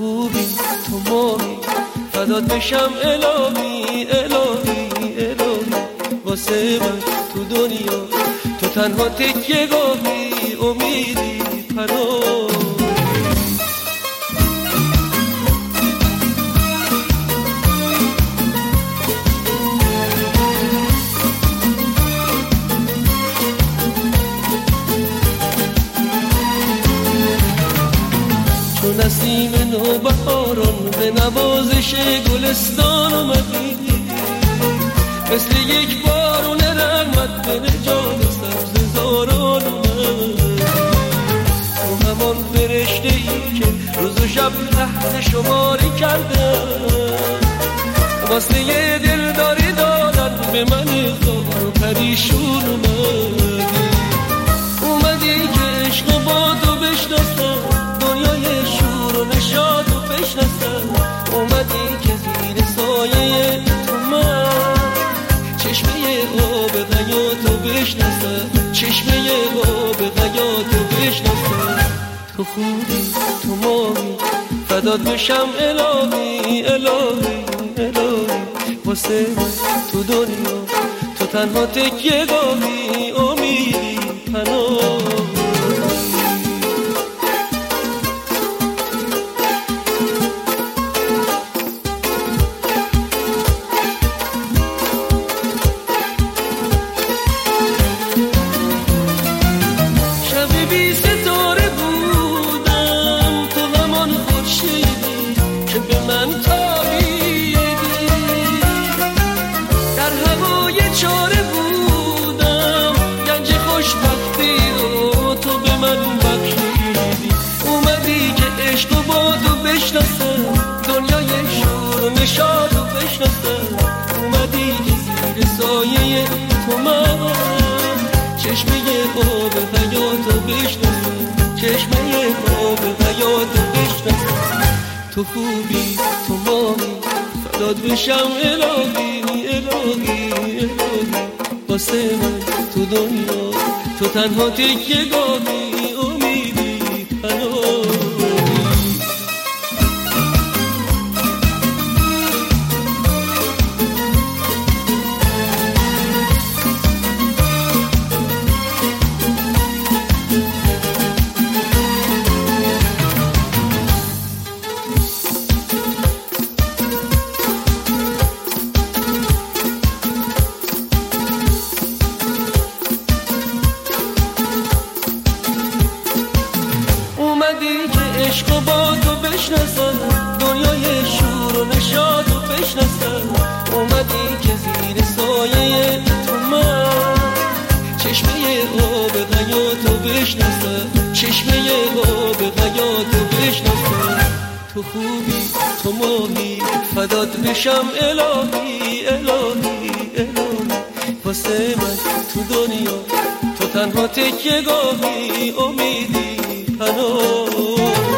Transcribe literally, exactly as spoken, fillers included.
خوبی تو ماهی فدات بشم الهی الهی الهی واسه من تو دنیا تو تنها تکیه گاهی امیدی پناهی چون نسیم نوبهاران به نوازش گلستان اومدی مثل یک بارون رحمت به جان سبز زاران اومدی تو همان فرشته ای که روز و شب تحت شماری کردن واسه یه دلداری دادن به من زار و پریشون اومدی اومدی که عشق و بادو بشناسم دنیای شور و نشاط و بشناسم اومدی که زیر سایه تو من چشمه آب حیاتو بشناسم چشمه آب حیاتو بشناسم تو خوبی تو ماهی فدات بشم الهی الهی الهی واسه من تو دنیا تو تنها تکیه گاهی امیدی پناهی چاره بودم گنج خوشبختی رو تو به من بخشیدی اومدی که عشق و بادو بشناسم دنیای شور و نشاط رو بشناسم اومدی که زیر سایه تو من چشمه آب حیاتو بشناسم چشمه آب حیاتو بشناسم تو خوبی تو ماهی فدات بشم الهی الهی الهی واسه من تو دنیا تو تنها تکیه گاهی امیدی پناهی عشق و بادو بشناسم دنیای شور و نشاط رو بشناسم اومدی که زیر سایه تو من چشمه آب حیاتو بشناسم چشمه آب حیاتو بشناسم تو خوبی تو ماهی فدات بشم الهی الهی الهی واسه من تو دنیا تو تنها تکیه گاهی امیدی پناهی